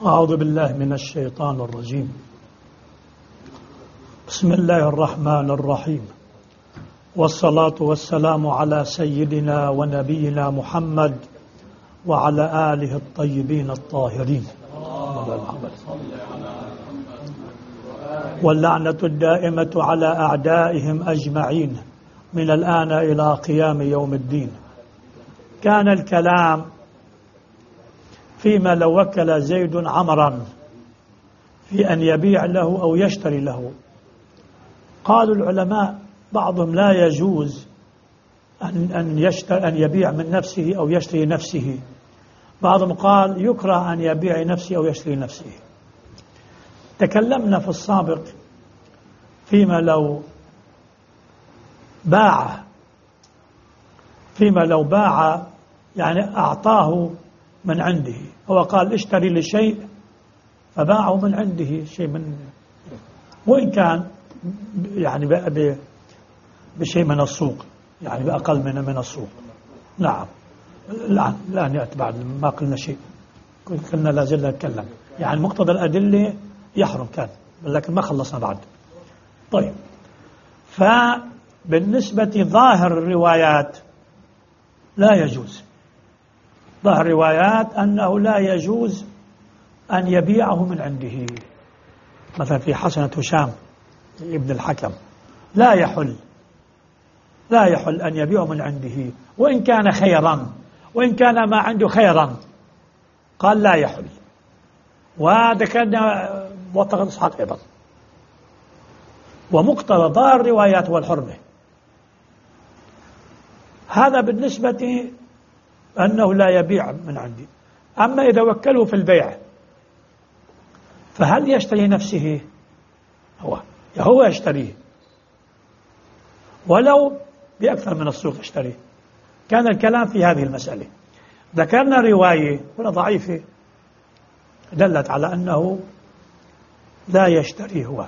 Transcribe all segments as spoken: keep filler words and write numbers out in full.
أعوذ بالله من الشيطان الرجيم. بسم الله الرحمن الرحيم، والصلاة والسلام على سيدنا ونبينا محمد وعلى آله الطيبين الطاهرين، واللعنة الدائمة على أعدائهم أجمعين من الآن إلى قيام يوم الدين. كان الكلام فيما لو وكل زيد عمرا في أن يبيع له أو يشتري له. قالوا العلماء بعضهم لا يجوز أن أن يشتري أن يبيع من نفسه أو يشتري نفسه، بعضهم قال يكره أن يبيع نفسه أو يشتري نفسه. تكلمنا في السابق فيما لو باع فيما لو باع يعني أعطاه من عنده، هو قال اشتري لي شيء فباعه من عنده شيء من، وإن كان يعني بشيء من السوق، يعني بأقل من من السوق. نعم، الآن الآن يأتي بعد ما قلنا شيء، كنا لا زلنا نتكلم، يعني مقتضى الأدلة يحرم كان، لكن ما خلصنا بعد. طيب، فبالنسبة ظاهر الروايات لا يجوز، ظاهر الروايات أنه لا يجوز أن يبيعه من عنده. مثلا في حسنة هشام ابن الحكم لا يحل لا يحل أن يبيعه من عنده، وإن كان خيرا، وإن كان ما عنده خيرا قال لا يحل. وذكرنا موثق إسحاق أيضا. ومقتضى ظاهر الروايات والحرمة. هذا بالنسبة أنه لا يبيع من عندي. أما إذا وكله في البيع فهل يشتري نفسه؟ هو هو يشتريه ولو بأكثر من السوق يشتريه. كان الكلام في هذه المسألة. ذكرنا رواية ولا ضعيفة دلت على أنه لا يشتري هو،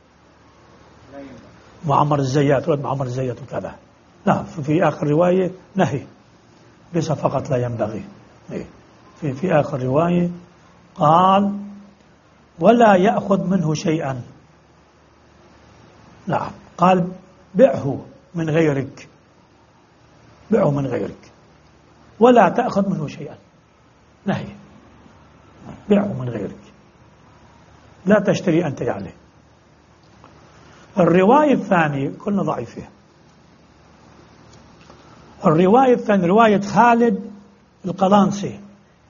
معمر الزيات ولد معمر الزيات وكذا. لا، في آخر رواية نهي، ليس فقط لا ينبغي. في في آخر رواية قال ولا يأخذ منه شيئا. نعم، قال بيعه من غيرك، بيعه من غيرك ولا تأخذ منه شيئا. نهي، بيعه من غيرك، لا تشتري أنت يعني. الرواية الثانية كلنا ضعيفة. الرواية الثانية رواية خالد القلانسي.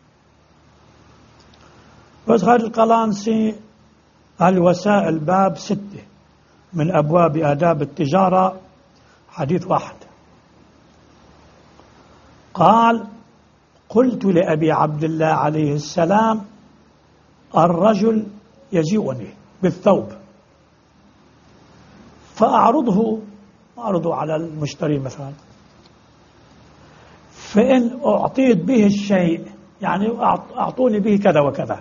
بس خالد القلانسي الوسائل باب ستة من أبواب آداب التجارة، حديث واحد. قال قلت لأبي عبد الله عليه السلام الرجل يجيئني بالثوب فأعرضه أعرضه على المشتري مثلا، فإن أعطيت به الشيء يعني أعطوني به كذا وكذا،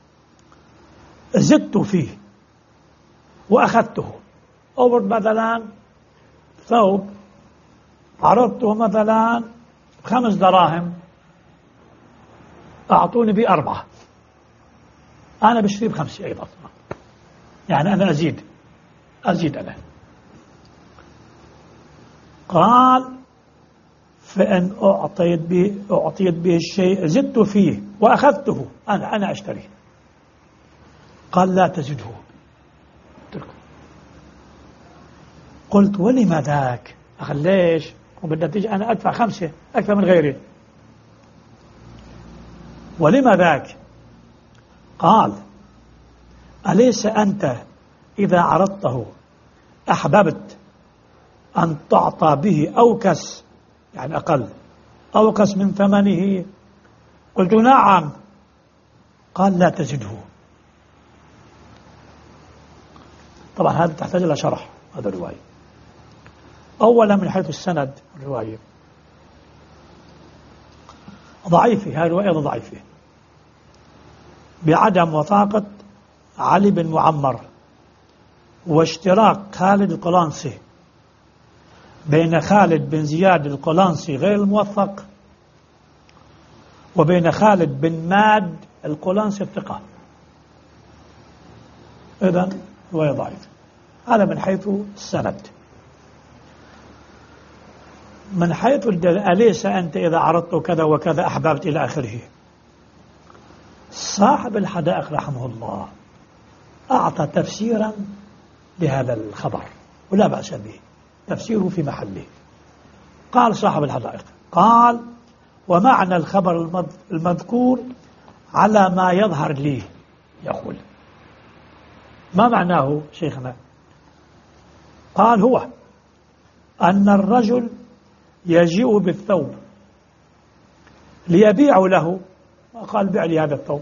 زدت فيه وأخذته. أو مثلا ثوب عرضته مثلا خمس دراهم، أعطوني به أربعة، أنا بشتري بخمسة أيضا، يعني أنا أزيد أزيد أنا. قال فإن أعطيت به أعطيت به الشيء زدت فيه وأخذته، أنا أنا أشتري. قال لا تزده. قلت ولما ذاك؟ أخذ ليش؟ وبدأ تيجي أنا أدفع خمسة أكثر من غيري، ولما ذاك؟ قال أليس أنت إذا عرضته أحببت أن تعطى به أوكس، يعني أقل، أوكس من ثمنه؟ قلت نعم. قال لا تزده. طبعا هذا تحتاج إلى شرح. هذا الرواية أولا من حيث السند الرواية ضعيفة، هذه الرواية ضعيفة بعدم وثاقة علي بن معمر واشتراك خالد القلانسي بين خالد بن زياد القلانسي غير الموثق وبين خالد بن ماد القلانسي الثقة إذن هو ضعيف. هذا من حيث السند. من حيث الدليل، أليس أنت إذا عرضت كذا وكذا أحببت إلى آخره. صاحب الحدائق رحمه الله أعطى تفسيرا لهذا الخبر ولا بأس به، تفسيره في محله. قال صاحب الحدائق، قال: ومعنى الخبر المذكور على ما يظهر لي. يقول: ما معناه شيخنا؟ قال: هو أن الرجل يجيء بالثوب ليبيع له، قال: بيع لي هذا الثوب،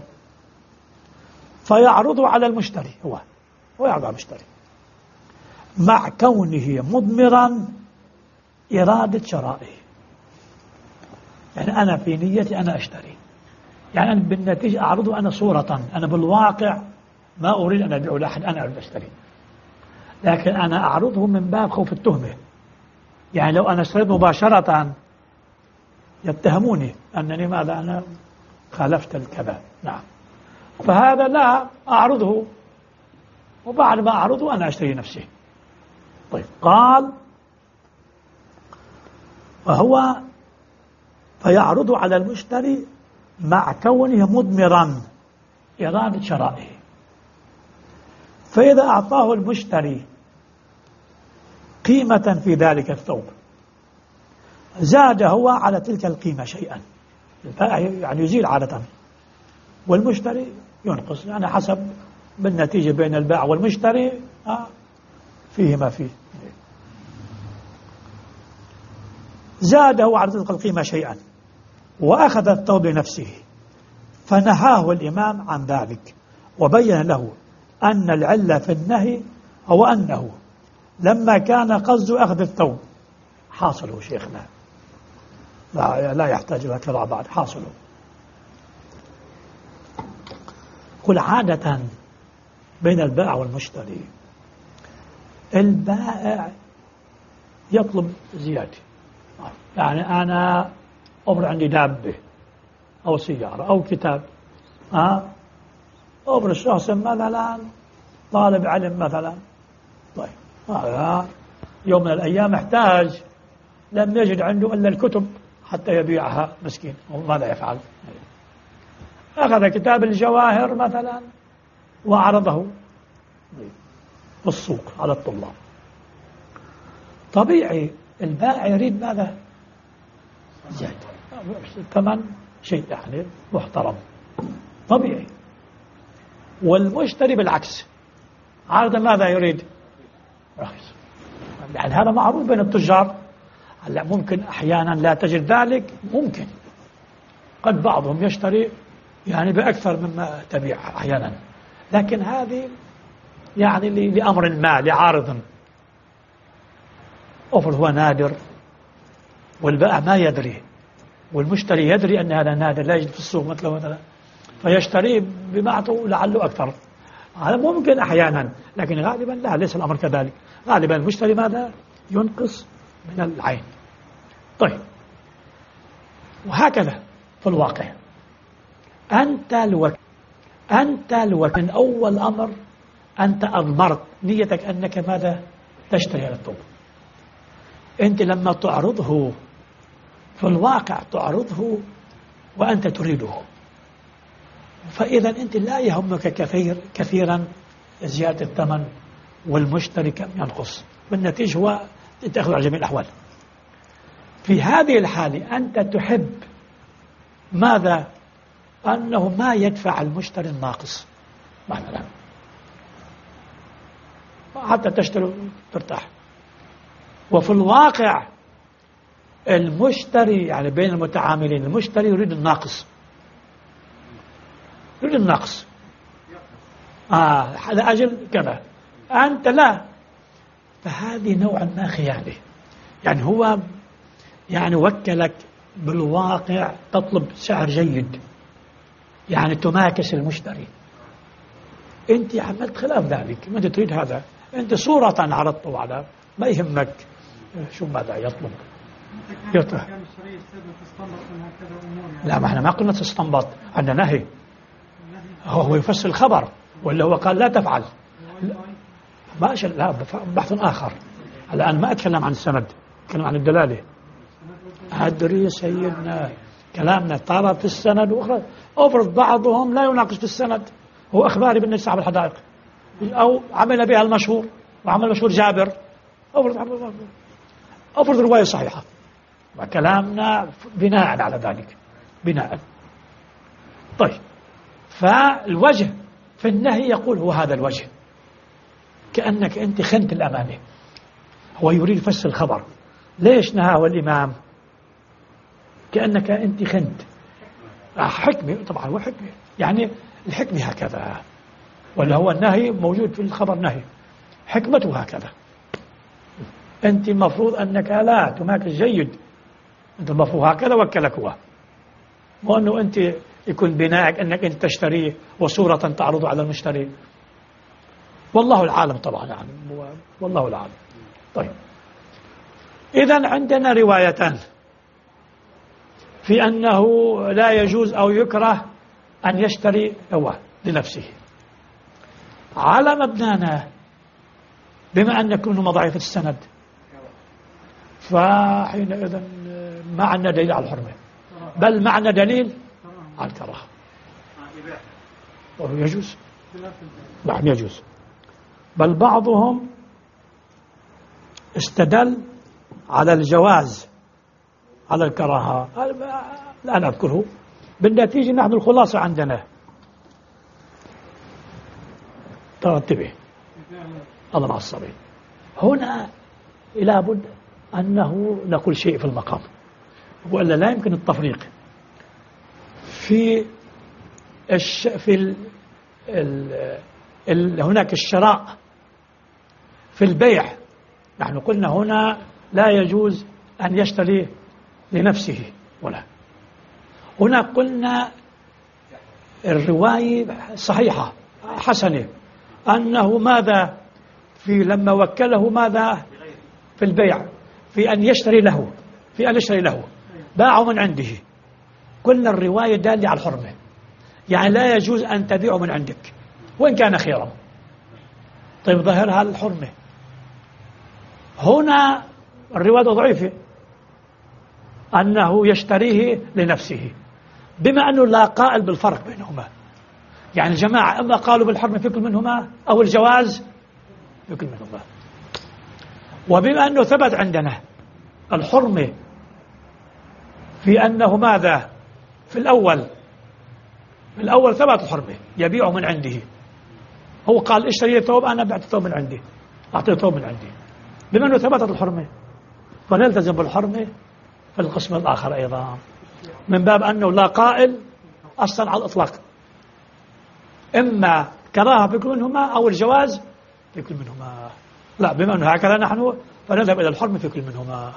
فيعرضه على المشتري، هو ويعرض على المشتري مع كونه مضمرا إرادة شرائه. يعني أنا في نيتي أنا أشتري، يعني أنا بالنتيجة أعرضه أنا صورة، أنا بالواقع ما أريد أن أبيع لأحد، أنا أريد أشتري، لكن أنا أعرضه من باب خوف التهمة. يعني لو أنا اشتريت مباشرة يتهموني أنني ماذا، أنا خالفت الكذا. نعم، فهذا لا أعرضه، وبعد ما أعرضه أنا أشتري نفسي. طيب، قال: وهو فيعرض على المشتري مع كونه مضمرا إرادة شرائه، فإذا أعطاه المشتري قيمة في ذلك الثوب زاد هو على تلك القيمة شيئا، يعني يزيد عادة، والمشتري ينقص، يعني حسب بالنتيجة بين البائع والمشتري فيه ما فيه. زاد هو على تلك القيمة شيئا وأخذ الثوب لنفسه، فنهاه الإمام عن ذلك وبين له أن العلة في النهي هو أنه لما كان قصد أخذ الثوب حاصله شيخنا، لا, لا يحتاج إلى كذا بعد، حاصله. قل عادة بين البائع والمشتري، البائع يطلب زيادة، يعني أنا أمر عندي دابة أو سيارة أو كتاب، ها أمر الشخص مثلا طالب علم مثلا، طيب هذا يوم من الأيام احتاج، لم يجد عنده إلا الكتب حتى يبيعها، مسكين، ماذا يفعل؟ أخذ كتاب الجواهر مثلا وعرضه في السوق على الطلاب. طبيعي البائع يريد ماذا؟ زيادة، ثمن شيء يعني محترم، طبيعي. والمشتري بالعكس، عرض ماذا يريد؟ رخيص. يعني هذا معروف بين التجار. هلا ممكن أحيانا لا تجد ذلك، ممكن قد بعضهم يشتري يعني بأكثر مما تبيع أحيانا، لكن هذه يعني لأمر ما، لعارض أوفر هو نادر، والبائع ما يدري، والمشتري يدري أن هذا نادر لا يجد في السوق مثله مثلا، فيشتريه بمعته لعله أكثر. هذا ممكن أحيانا، لكن غالبا لا، ليس الأمر كذلك. غالبا المشتري ماذا؟ ينقص من العين. طيب، وهكذا في الواقع أنت الوكيل، أنت الوكيل من أول أمر أنت أضمرت نيتك أنك ماذا؟ تشتري هذا الثوب. أنت لما تعرضه في الواقع تعرضه وأنت تريده، فإذا أنت لا يهمك كثير كثيرا زيادة الثمن والمشتري كم ينقص، بالنتيجة هو تأخذ على جميع الأحوال. في هذه الحالة أنت تحب ماذا؟ أنه ما يدفع المشتري الناقص مثلا حتى تشتري ترتاح. وفي الواقع المشتري يعني بين المتعاملين المشتري يريد الناقص، يريد الناقص آه هذا أجل كذا، أنت لا. فهذه نوعا ما خيانة، يعني هو يعني وكلك بالواقع تطلب سعر جيد، يعني تماكس المشتري، أنت عملت خلاف ذلك، ما تريد هذا، أنت صورة عرضته على ما يهمك شو ماذا يطلب يطلب. لا، ما احنا ما قلنا تستنبط، عندنا نهي، هو يفسر الخبر، ولا هو قال لا تفعل. ماشي، لا بحث آخر. الآن ما أتكلم عن السند، أتكلم عن الدلالة. أدري سيدنا كلامنا ترى في السند وأخرى. أفرض بعضهم لا يناقش في السند، هو أخباري بالنسبة صاحب الحدائق، أو عمل بها المشهور وعمل مشهور جابر، أفرض أفرض رواية صحيحة، وكلامنا بناء على ذلك بناء. طيب، فالوجه في النهي يقول هو هذا الوجه، كأنك أنت خنت الأمانة. هو يريد يفسر الخبر، ليش نهاه الإمام؟ كأنك أنت خنت. حكمة طبعا، هو حكمة، يعني الحكمة هكذا، ولا هو النهي موجود في الخبر نهي، حكمته هكذا. أنت المفروض أنك لا تماكس جيد، أنت المفروض هكذا وكلك هو، وأنه أنت يكون بناءك أنك أنت تشتريه وصورة تعرض على المشتري. والله العالم طبعا، يعني والله العالم. طيب، إذن عندنا روايتان في أنه لا يجوز أو يكره أن يشتري هو لنفسه. على مبنانا بما أن كونه مضاعف السند، فحينئذ ما عندنا دليل على الحرمة، بل معنا دليل على الكراهة. وهو يجوز، نعم يجوز. بل بعضهم استدل على الجواز على الكراهة، لا نذكره. بالنتيجة نحن الخلاصة عندنا، ترتبه الله مع الصبي. هنا لابد أنه نقول شيء في المقام، وإلا لا يمكن التفريق في الش... في ال... ال... ال... هناك الشراء في البيع. نحن قلنا هنا لا يجوز أن يشتري لنفسه، ولا هنا قلنا الرواية صحيحة حسنة أنه ماذا في لما وكله ماذا في البيع، في أن يشتري له في أن يشتري له باعه من عنده. قلنا الرواية دالة على الحرمة، يعني لا يجوز أن تبيعه من عندك وإن كان خيرا. طيب، ظاهرها الحرمة. هنا الرواية ضعيفة أنه يشتريه لنفسه، بما أنه لا قائل بالفرق بينهما. يعني الجماعة إما قالوا بالحرمة في كل منهما أو الجواز في كل منهما. وبما أنه ثبت عندنا الحرمة في أنه ماذا في الأول في الأول ثبت الحرمة، يبيعه من عنده. هو قال اشتري ثوب، أنا بعت ثوب من عندي، أعطيه ثوب من عندي. بما أنه ثبتت الحرمة فنلتزم بالحرمة في القسم الآخر أيضا، من باب أنه لا قائل أصلا على الإطلاق، إما كراهة في كل منهما أو الجواز في كل منهما. لا، بما أنه هكذا نحن فنذهب إلى الحرمة في كل منهما.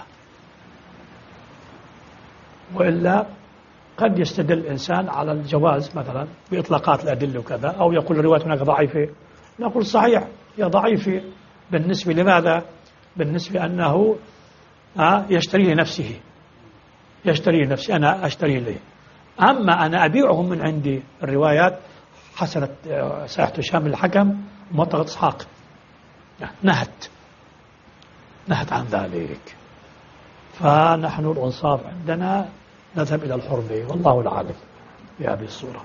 وإلا قد يستدل الإنسان على الجواز مثلا بإطلاقات الأدلة وكذا، أو يقول الرواية هناك ضعيفة، نقول صحيح هي ضعيفة بالنسبة لماذا؟ بالنسبة أنه يشتري لنفسه يشتري لنفسه أنا أشتري له. أما أنا أبيعهم من عندي، الروايات حسنت ساحة هشام الحكم ومنطقة إسحاق نهت نهت عن ذلك. فنحن الأنصاف عندنا نذهب إلى الحرمة، والله العالم بهذه الصورة.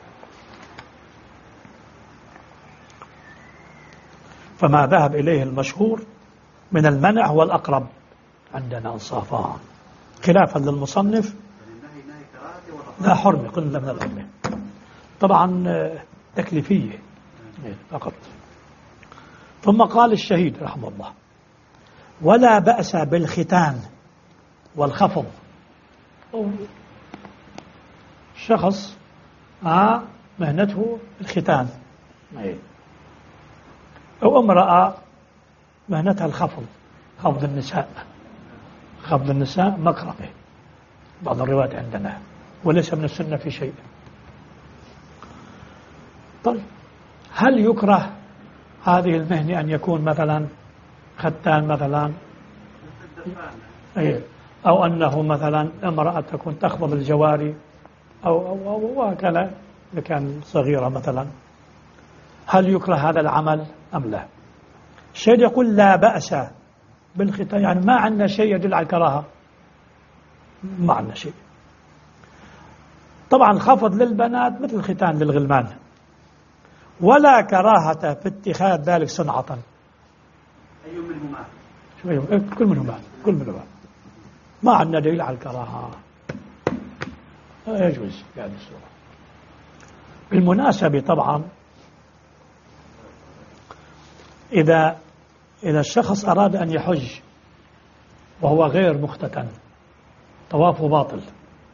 فما ذهب إليه المشهور من المنع هو الأقرب عندنا أنصافان، خلافا للمصنف لا حرمة، قلنا من الحرمة طبعا تكليفية فقط. ثم قال الشهيد رحمه الله: ولا بأس بالختان والخفض. شخص آه مهنته الختان، أو امرأة مهنتها الخفض، خفض النساء خفض النساء مكرمة بعض الروايات عندنا، وليس من السنة في شيء. طيب، هل يكره هذه المهنة أن يكون مثلا ختان مثلا، أو أنه مثلا امرأة تكون تخفض الجواري أو أو أو وهكذا إذا كان صغيرة مثلا؟ هل يكره هذا العمل أم لا؟ الشيخ يقول لا بأس بالختان، يعني ما عندنا شيء يدل على الكراهة، ما عندنا شيء. طبعا الخفض للبنات مثل الختان للغلمان، ولا كراهة في اتخاذ ذلك صنعة. أي منهما؟ شوي كل منهما كل منهما ما عندنا دليل على الكراهة، لا يجوز في هذه الصورة. بالمناسبة طبعا إذا إذا الشخص أراد أن يحج وهو غير مختتن طوافه باطل.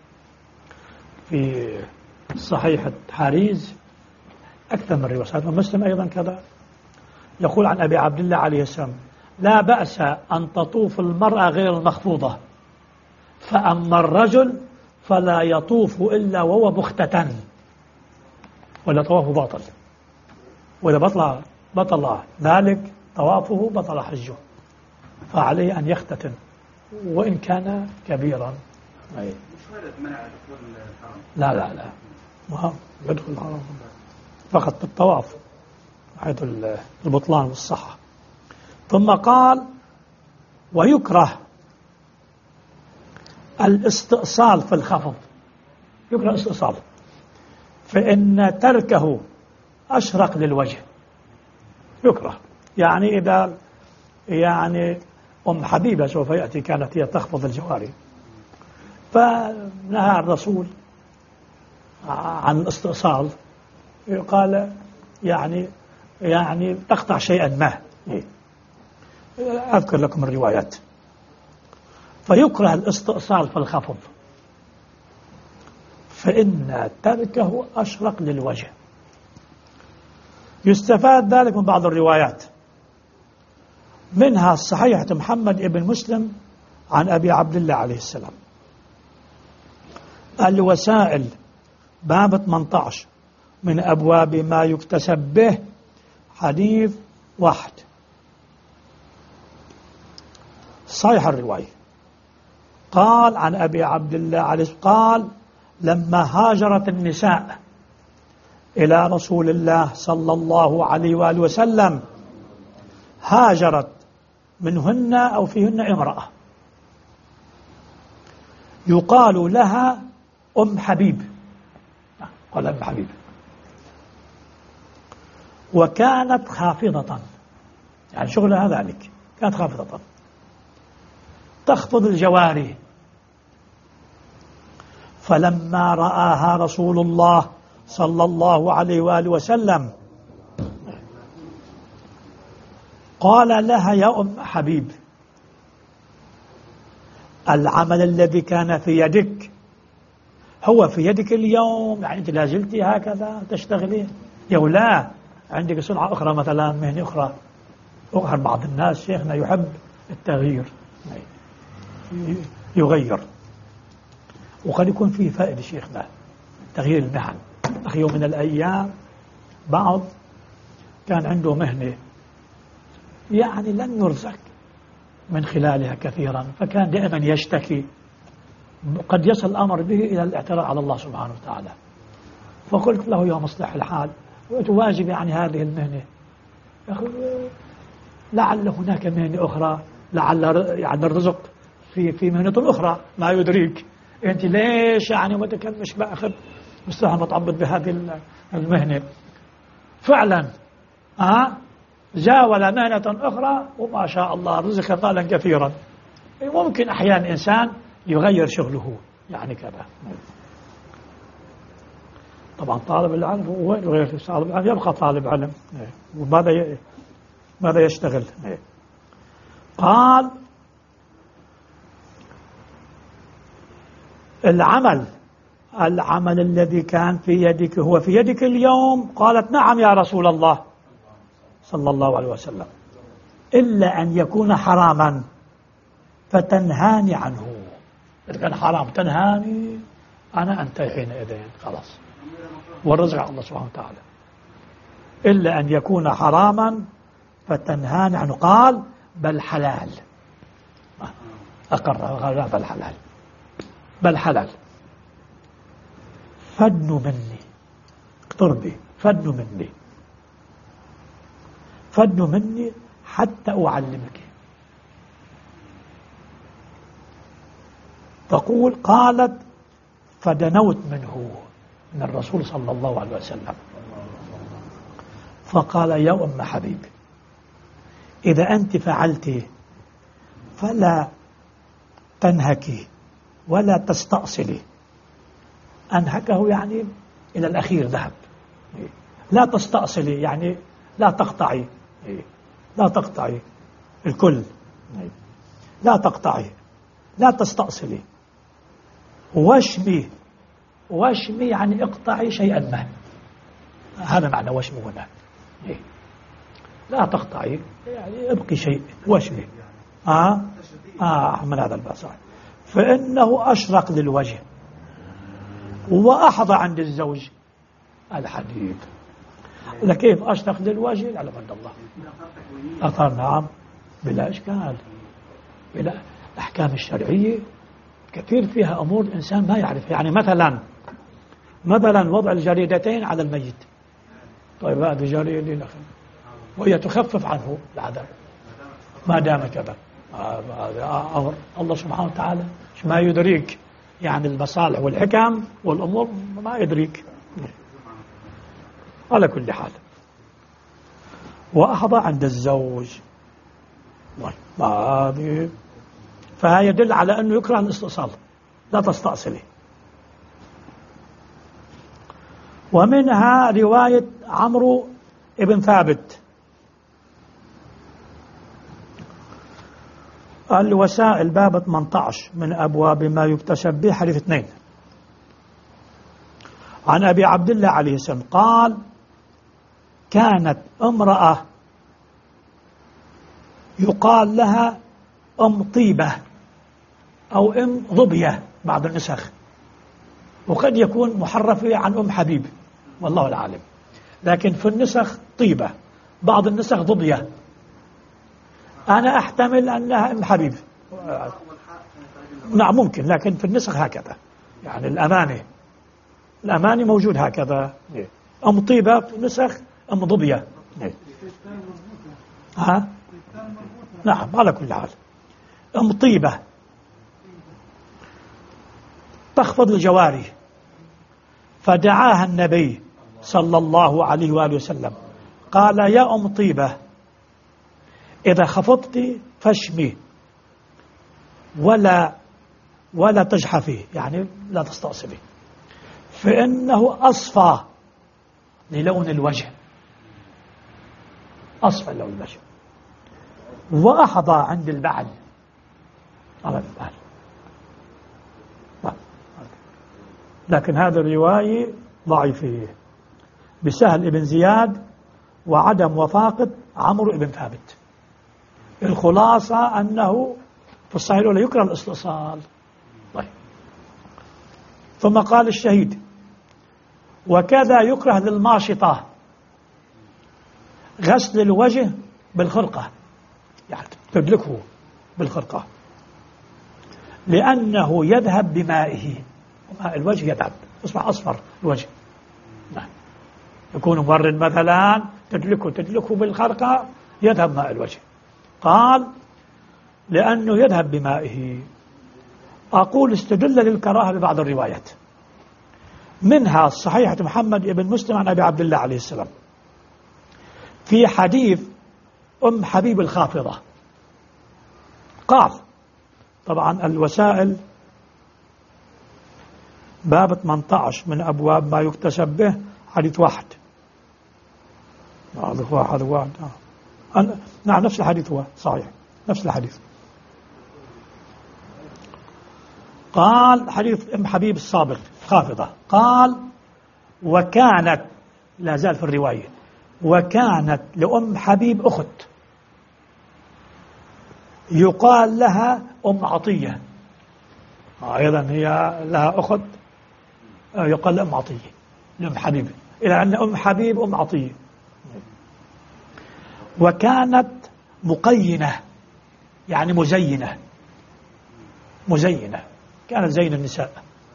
في صحيح حاريز أكثر من رواية، ومسلم أيضا كذا، يقول عن أبي عبد الله عليه السلام: لا بأس أن تطوف المرأة غير المخفوضة، فأما الرجل فلا يطوف إلا وهو مختتن، ولا طوافه باطل، وإذا بطل بطل ذلك طوافه بطل حجه، فعليه أن يختتن وإن كان كبيرا. أي. لا لا لا ما يدخل الحرم فقط بالطواف حيث البطلان والصحة. ثم قال: ويكره الاستئصال في الخفض، يكره الاستئصال فإن تركه أشرق للوجه، يكره. يعني إذا يعني أم حبيبة سوف يأتي كانت هي تخفض الجواري، فنهى الرسول عن الاستئصال، قال يعني يعني تقطع شيئا ما. أذكر لكم الروايات. فيكره الاستئصال في الخفض فإن تركه أشرق للوجه. يستفاد ذلك من بعض الروايات، منها صحيحة محمد ابن مسلم عن أبي عبد الله عليه السلام، الوسائل باب ثمانية عشر من أبواب ما يكتسب به، حديث واحد صحيح الرواية. قال عن أبي عبد الله عليه السلام قال: لما هاجرت النساء إلى رسول الله صلى الله عليه وآله وسلم، هاجرت منهن أو فيهن امرأة يقال لها أم حبيب، قال أم حبيب، وكانت خافضة، يعني شغلها ذلك، كانت خافضة تخفض الجواري. فلما رآها رسول الله صلى الله عليه وآله وسلم قال لها: يا أم حبيب، العمل الذي كان في يدك هو في يدك اليوم، يعني أنت لا زلتي هكذا تشتغلين، يو لا عندك صنعة أخرى مثلا مهنة أخرى. أخر بعض الناس شيخنا يحب التغيير، يغير، وقد يكون فيه فائدة شيخنا تغيير المهن. أخي يوم من الأيام بعض كان عنده مهنة يعني لن يرزق من خلالها كثيرا، فكان دائما يشتكي، قد يصل الأمر به إلى الاعتراض على الله سبحانه وتعالى. فقلت له: يا مصلح الحال، وتواجب يعني هذه المهنة، لعل هناك مهنة أخرى، لعل يعني الرزق في في مهنة أخرى ما يدريك، أنت ليش يعني متكلمش بأخذ مستحيل متعبد بهذه المهنة. فعلا أه جاول مهنة أخرى وما شاء الله رزق مالا كثيرا. ممكن أحيانا إنسان يغير شغله يعني كذا. طبعا طالب العلم هو يغير طالب العلم، يبقى طالب علم، وماذا ي... ماذا يشتغل. قال: العمل العمل الذي كان في يدك هو في يدك اليوم؟ قالت: نعم يا رسول الله صلى الله عليه وسلم، إلا أن يكون حراما فتنهاني عنه. إذا كان حرام تنهاني، أنا أنتهي حينئذ خلاص، والرزق على الله سبحانه وتعالى. إلا أن يكون حراما فتنهاني عنه. قال: بل حلال. أقر قال: لا بل حلال، بل حلال. فادنوا مني، اقتربي، فادنوا مني. فادنوا مني حتى أعلمك. تقول قالت فدنوت منه من الرسول صلى الله عليه وسلم فقال يا أم حبيب إذا أنت فعلت فلا تنهكي ولا تستأصلي. أنهكه يعني إلى الأخير ذهب. لا تستأصلي يعني لا تقطعي، لا تقطعي الكل، لا تقطعي، لا تستأصلي. واشمي، واشمي يعني اقطعي شيئا ما، هذا معنى واشمي هنا. لا تقطعي يعني ابقي شيء، واشمي. آه آه من هذا الباب صحيح. فإنه أشرق للوجه وأحظى عند الزوج الحديد. لكيف أشرق للوجه؟ يعلم عند الله. أثر نعم بلا إشكال. بلا الأحكام الشرعية كثير فيها أمور الإنسان ما يعرف. يعني مثلا مثلا وضع الجريدتين على الميت. طيب هذه جريدة وهي تخفف عنه العذاب ما دام كذا. هذا أمر الله سبحانه وتعالى ما يدريك، يعني المصالح والحكم والأمور ما يدريك. على كل حال وأحظى عند الزوج. هذه فهذا يدل على أنه يكره الاستئصال، لا تستأصله. ومنها رواية عمرو ابن ثابت الوسائل باب ثمانية عشر من أبواب ما يكتسب به حديث اثنين عن أبي عبد الله عليه السلام قال كانت امرأة يقال لها أم طيبة أو أم ضبية بعض النسخ، وقد يكون محرفة عن أم حبيب والله العالم، لكن في النسخ طيبة بعض النسخ ضبية. أنا أحتمل أنها أم حبيب، نعم ممكن، لكن في النسخ هكذا، يعني الأمانة الأمانة موجود هكذا. أم طيبة في النسخ أم ضبية. ها؟ نعم على كل حال أم طيبة تخفض الجواري، فدعاها النبي صلى الله عليه وآله وسلم قال يا أم طيبة إذا خفضت فاشمي ولا ولا تجحفي، يعني لا تستأصلي، فإنه أصفى للون الوجه، أصفى لون الوجه، وأحظى عند البعل على البعل. لكن هذه الرواية ضعيفة بسهل ابن زياد وعدم وفاقة عمرو بن ثابت. الخلاصة أنه في الصحيح الأولى يكره الاستئصال. طيب. ثم قال الشهيد وكذا يكره للماشطة غسل الوجه بالخرقة، يعني تدلكه بالخرقة لأنه يذهب بمائه، وماء الوجه يذهب يصبح أصفر الوجه. نعم. يكون مورد مثلا تدلكه تدلكه بالخرقة يذهب ماء الوجه. قال لأنه يذهب بمائه. أقول استدل للكراهة ببعض الروايات، منها صحيحة محمد بن مسلم عن أبي عبد الله عليه السلام في حديث أم حبيب الخافضة قال، طبعا الوسائل باب ثمانية عشر من أبواب ما يكتسب به حديث واحد. هذا واحد واحد آه. نعم نفس الحديث هو صحيح نفس الحديث. قال حديث أم حبيب الصابغ خافضة قال وكانت، لا زال في الرواية، وكانت لأم حبيب أخت يقال لها أم عطية، أيضا هي لها أخت يقال لها أم عطية لأم حبيب، إلى أن أم حبيب أم عطية. وكانت مقينة يعني مزينة، مزينة كانت زين النساء.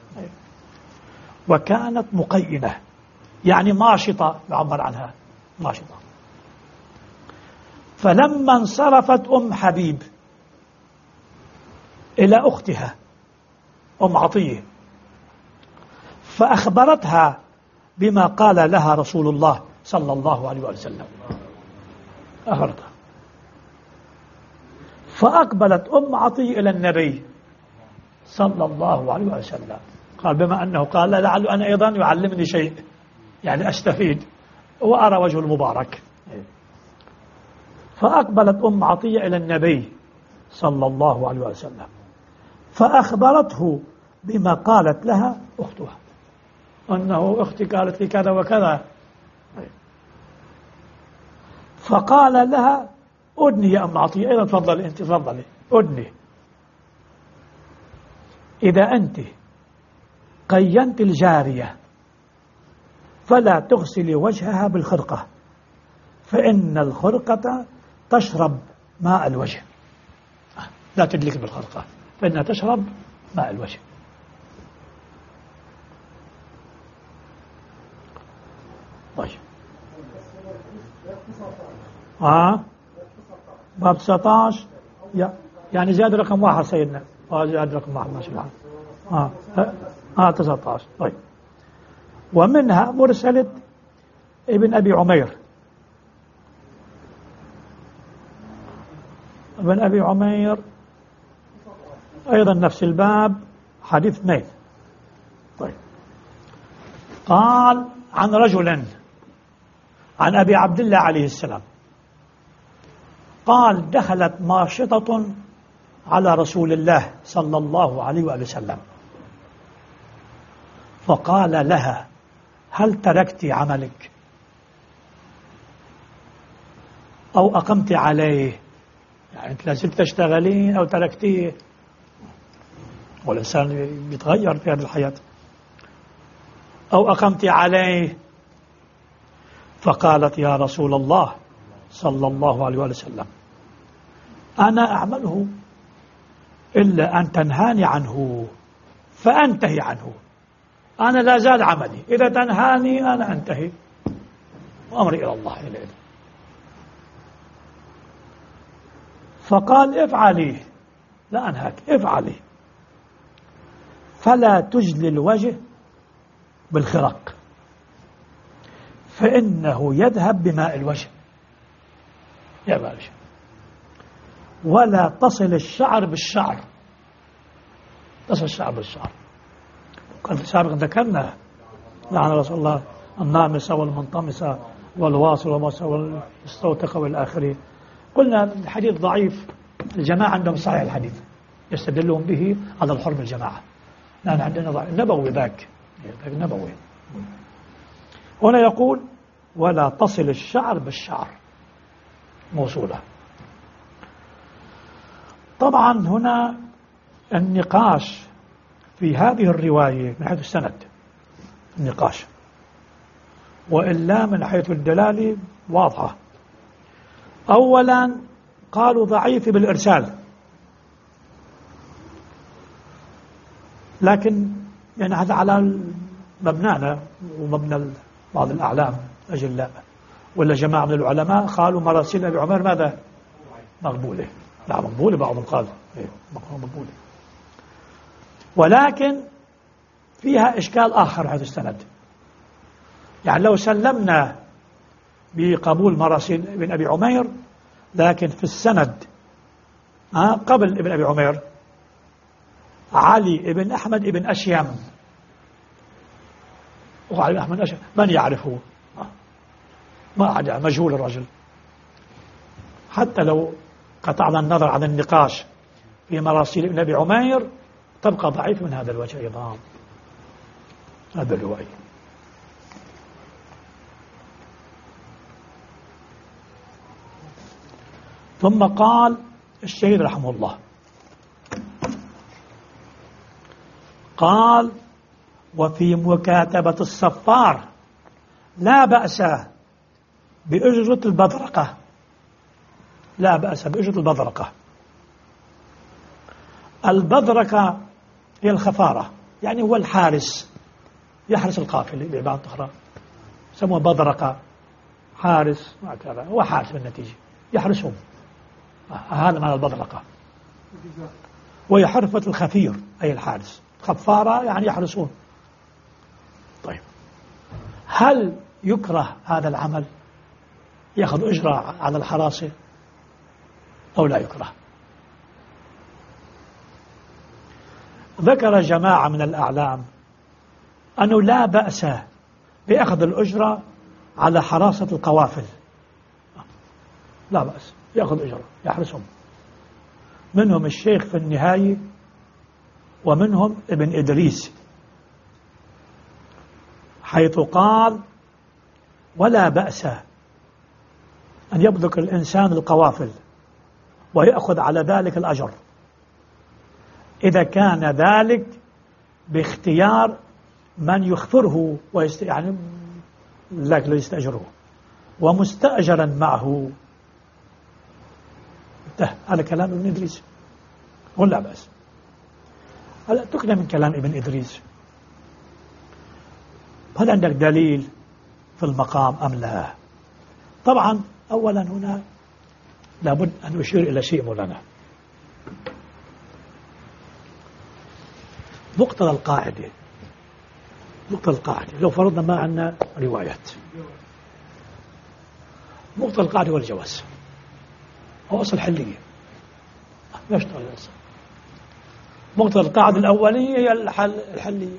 وكانت مقينة يعني ماشطة يعبر عنها ماشطة. فلما انصرفت أم حبيب إلى أختها أم عطية فأخبرتها بما قال لها رسول الله صلى الله عليه وسلم، أخبرتها، فأقبلت أم عطية إلى النبي صلى الله عليه وسلم، قال بما أنه قال لعل أنا أيضا يعلمني شيء يعني أستفيد وأرى وجه المبارك. فأقبلت أم عطية إلى النبي صلى الله عليه وسلم فأخبرته بما قالت لها أختها، أنه أختي قالت لي كذا وكذا. فقال لها أدني يا أم عطية، إذا تفضلي أنت، تفضلي أدني، إذا أنت قينت الجارية فلا تغسلي وجهها بالخرقة، فإن الخرقة تشرب ماء الوجه، لا تدلك بالخرقة فإنها تشرب ماء الوجه. طيب آه باب تسعة عشر يعني زاد رقم واحد سيدنا، آه زاد رقم واحد ما شاء الله. آه آه تسعة عشر. طيب ومنها مرسلة ابن أبي عمير، ابن أبي عمير أيضا نفس الباب حديث اثنين. طيب قال عن رجل عن أبي عبد الله عليه السلام قال دخلت ماشطة على رسول الله صلى الله عليه وسلم فقال لها هل تركت عملك أو أقمت عليه، يعني أنت لازلت تشتغلين أو تركتيه، والإنسان يتغير في هذه الحياة، أو أقمت عليه. فقالت يا رسول الله صلى الله عليه وسلم أنا أعمله إلا أن تنهاني عنه فأنتهي عنه، أنا لا زال عملي، إذا تنهاني أنا أنتهي وأمري إلى الله إليه. فقال افعلي، لا أنهاك، افعلي، فلا تجلي الوجه بالخرق فإنه يذهب بماء الوجه يا باشا، ولا تصل الشعر بالشعر، تصل الشعر بالشعر. قال في السابق ذكرنا لعن رسول الله النامسة والمنطمسة والواصل والمستوتقة والآخرين. قلنا الحديث ضعيف، الجماعة عندهم صحيح الحديث يستدلون به على الحرم الجماعة، نحن عندنا ضعيف نبوي، ذاك ذاك نبوي. هنا يقول ولا تصل الشعر بالشعر موصولة. طبعا هنا النقاش في هذه الرواية من حيث السند النقاش، وإلا من حيث الدلالة واضحة. أولا قالوا ضعيف بالإرسال، لكن يعني هذا على مبنانا ومبنى بعض الأعلام أجلاء، ولا جماعة من العلماء قالوا مراسيل أبي عمر ماذا؟ مقبولة، لا مقبولة، بعضهم قال إيه مقبولة، ولكن فيها إشكال آخر هذا السند. يعني لو سلمنا بقبول مراسيل ابن أبي عمير، لكن في السند آه قبل ابن أبي عمير علي ابن أحمد ابن أشيم، وعلي أحمد أشيم من يعرفه؟ ما أحد، مجهول الرجل. حتى لو قطعنا النظر عن النقاش في مراسيل ابن أبي عمير تبقى ضعيف من هذا الوجه أيضا هذا الرواية. ثم قال الشهيد رحمه الله قال وفي مكاتبة الصفار لا بأس بأجرة البذرقة، لا بأس بأجرة البذرقة. البذرقة هي الخفارة، يعني هو الحارس يحرس القافلة بعبارة أخرى، سموه بذرقة، حارس وهكذا، هو حارس بالنتيجة. يحرسهم. هذا معنى البطرقة. وهي حرفة الخفير أي الحارس، خفارة يعني يحرسون. طيب هل يكره هذا العمل، يأخذ أجرة على الحراسة أو لا يكره؟ ذكر جماعة من الأعلام أنه لا بأس بأخذ الأجرة على حراسة القوافل، لا بأس، يأخذ أجرة يحرسهم. منهم الشيخ في النهاية ومنهم ابن إدريس، حيث قال ولا بأس أن يبذك الإنسان القوافل ويأخذ على ذلك الأجر إذا كان ذلك باختيار من يخفره ويست... يعني لك يستأجره ومستأجرا معه. هذا كلام ابن إدريس ولا بأس. هلا تكلم من كلام ابن إدريس، هل عندك دليل في المقام أم لا؟ طبعا أولا هنا لابد أن أشير إلى شيء مولانا. مقتضى القاعدة مقتضى القاعدة لو فرضنا ما عندنا روايات، مقتضى القاعدة والجواز هو أصل حلية، ما يشتغل الأصل. مقتضى القاعدة الأولية هي الحل الحلية،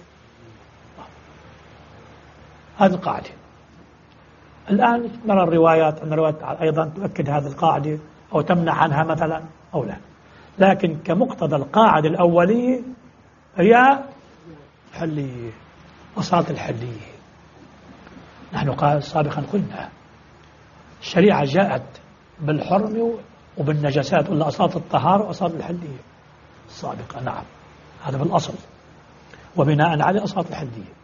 هذه القاعدة. الآن نرى الروايات أن الروايات أيضا تؤكد هذه القاعدة أو تمنع عنها مثلا أو لا، لكن كمقتضى القاعدة الأولية هي حلية، أصالة الحلية. نحن قال سابقا قلنا الشريعة جاءت بالحرم وبالنجاسات، ولا أصالة الطهارة وأصالة الحلية السابقة. نعم هذا بالأصل، وبناء على أصالة الحلية.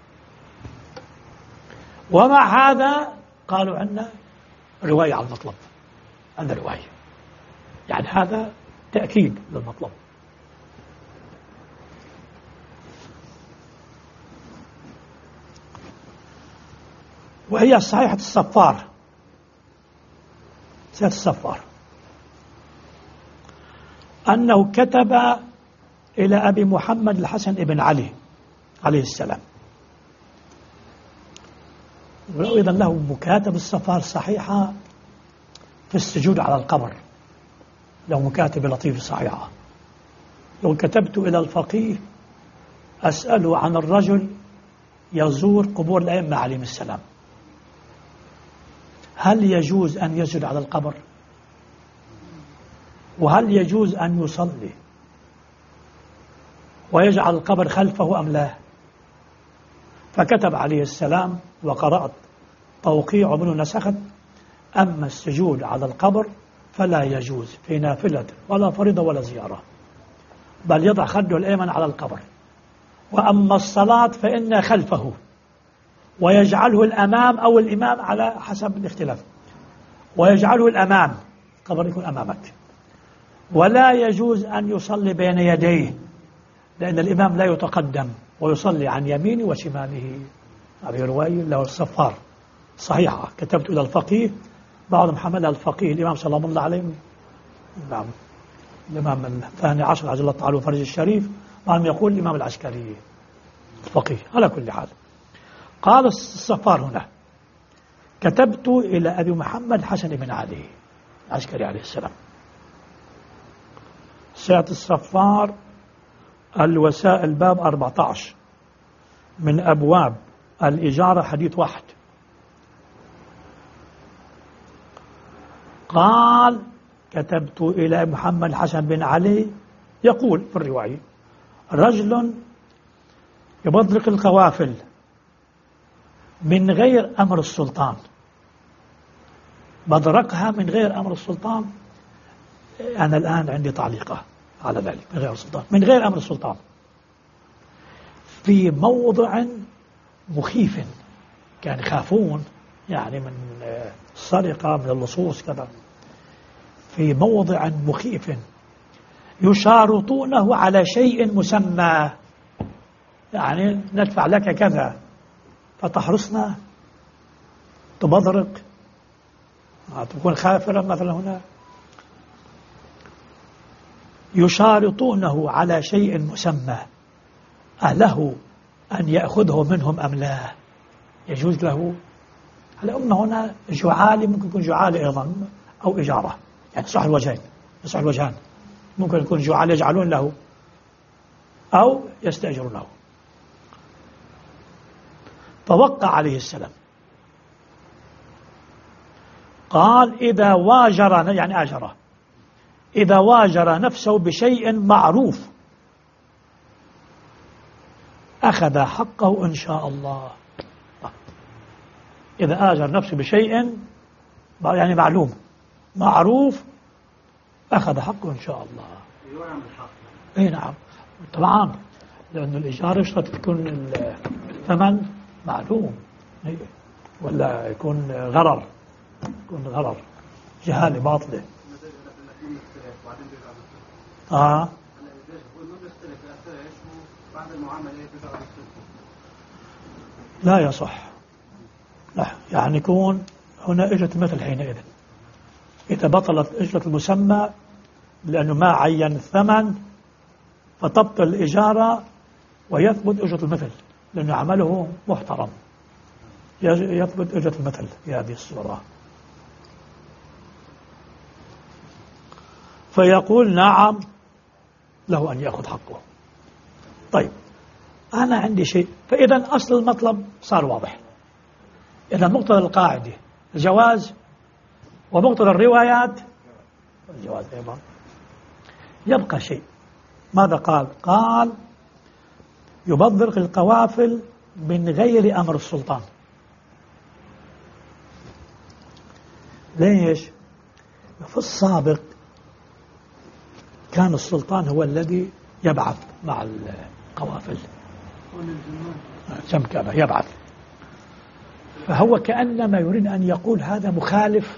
ومع هذا قالوا عنا رواية على المطلب، عندنا رواية، يعني هذا تأكيد للمطلب. وهي صحيحة الصفار، صحيحة الصفار أنه كتب إلى أبي محمد الحسن ابن علي عليه السلام، وأيضا له مكاتب الصفار صحيحة في السجود على القبر، له مكاتب لطيف صحيحة. لو كتبت إلى الفقيه أسأله عن الرجل يزور قبور الأئمة عليهم السلام، هل يجوز أن يسجد على القبر؟ وهل يجوز أن يصلي ويجعل القبر خلفه أم لا؟ فكتب عليه السلام وقرأت توقيع منه نسخت: أما السجود على القبر فلا يجوز في نافلة ولا فريضة ولا زيارة، بل يضع خده الأيمن على القبر، وأما الصلاة فإن خلفه، ويجعله الأمام أو الإمام على حسب الاختلاف، ويجعله الأمام، القبر يكون أمامك، ولا يجوز أن يصلي بين يديه لأن الإمام لا يتقدم ويصلي عن يمينه وشماله. هذه رواية له الصفار صحيحة، كتبت إلى الفقيه، بعضهم حملها الفقيه الإمام صلى الله عليه وسلم، نعم الإمام الثاني عشر عجل الله تعالى فرج الشريف، بعضهم يقول الإمام العسكري الفقيه. على كل حال قال الصفار هنا: كتبت إلى أبي محمد حسن بن علي العسكري عليه السلام. ساعة الصفار الوسائل باب أربعة عشر من أبواب الإجارة حديث واحد. قال: كتبت إلى محمد حسن بن علي، يقول في الرواية: رجل يبطرق القوافل من غير أمر السلطان، بدركها من غير أمر السلطان. أنا الآن عندي تعليقة على ذلك، من غير السلطان، من غير أمر السلطان، في موضع مخيف، كان يخافون يعني من السرقة من اللصوص كذا، في موضع مخيف يشارطونه على شيء مسمى، يعني ندفع لك كذا فتحرسنا تبذرق. تكون خافرة مثلا هنا. يشارطونه على شيء مسمى أله أن يأخذه منهم أم لا، يجوز له. هلا قلنا هنا جعالي، ممكن يكون جعالي أيضا أو إجارة، يعني صح الوجهين، صح الوجهان. ممكن يكون جعال يجعلون له أو يستأجرون له. فوقع عليه السلام قال إذا واجر، يعني آجره، إذا واجر نفسه بشيء معروف أخذ حقه إن شاء الله. إذا آجر نفسه بشيء يعني معلوم معروف أخذ حقه إن شاء الله. إيه نعم طبعا، لأن الإيجار يشترط تكون الثمن معلوم، ولا يكون غرر، يكون غرر جهالة باطلة. آه لا يصح، لا، يعني يكون هنا أجرة المثل حينئذ إذا بطلت أجرة المسمى لأنه ما عين الثمن، فتبطل الإجارة ويثبت أجرة المثل لأنه عمله محترم، يثبت أجرة المثل في هذه الصورة. فيقول نعم له أن يأخذ حقه. طيب أنا عندي شيء، فإذا أصل المطلب صار واضح. إذا مقتضى القاعدة الجواز، ومقتضى الروايات الجواز أيضا. يبقى شيء، ماذا قال؟ قال يبذر القوافل من غير أمر السلطان. ليش؟ في السابق كان السلطان هو الذي يبعث مع القوافل، جمكبة يبعث، فهو كأنما يريد أن يقول هذا مخالف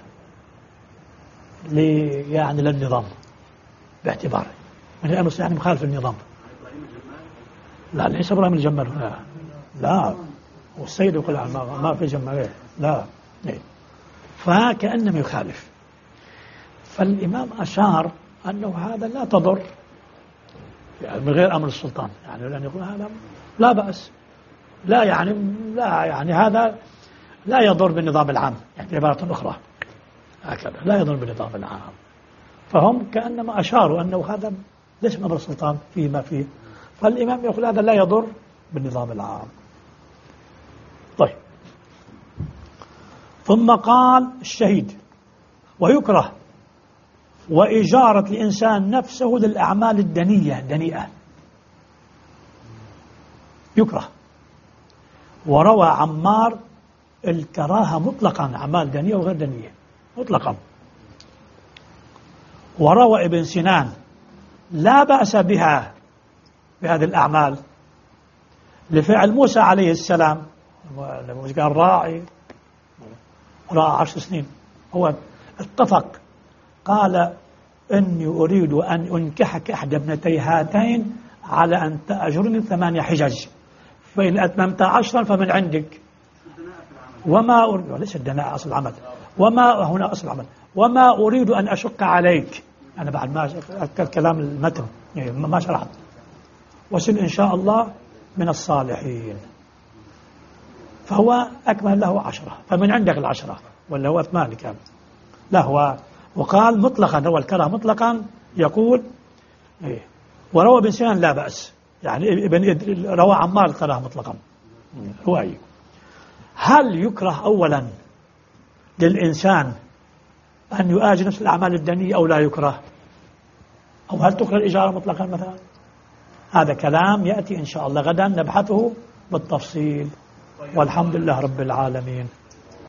يعني للنظام، باعتباره من الأمر يعني مخالف للنظام. لا ليس إبراهيم الجمال هنا، لا، والسيد يقول ما, ما في جمال، لا، فكأنما يخالف. فالإمام أشار أنه هذا لا تضر يعني من غير أمر السلطان، يعني لأن يقول هذا لا بأس، لا يعني لا يعني هذا لا يضر بالنظام العام، يعني عبارة أخرى هكذا لا يضر بالنظام العام. فهم كأنما أشاروا أنه هذا ليس من أمر السلطان فيه ما فيه، فالإمام يقول هذا لا يضر بالنظام العام. طيب ثم قال الشهيد ويكره وإجارة الإنسان نفسه للأعمال الدنية دنيئة، يكره. وروى عمار الكراهة مطلقا، أعمال دنية وغير دنية مطلقا. وروى ابن سنان لا بأس بها بهذه الأعمال لفعل موسى عليه السلام، قال راعي راعي عشر سنين، هو اتفق قال إني أريد أن أنكحك إحدى ابنتي هاتين على أن تأجرني ثمانية حجج، فإن أتممت عشرا فمن عندك. وما أريد، ليس الدناء أصل العمل، وما هنا أصل العمل، وما أريد أن أشق عليك. أنا بعد ما أذكر كلام المتن ما شرحت، وسن إن شاء الله من الصالحين. فهو أكمل له عشرة، فمن عندك العشرة، ولا هو ثمانية كان لا هو. وقال مطلقا، روى الكره مطلقا، يقول إيه. وروى ابن سنان لا بأس، يعني ابن روى عمار الكره مطلقا رواية. هل يكره أولا للإنسان أن يؤاجر نفس الأعمال الدنية أو لا يكره؟ أو هل تكره الإجارة مطلقا مثلا؟ هذا كلام يأتي إن شاء الله غدا نبحثه بالتفصيل، والحمد لله رب العالمين.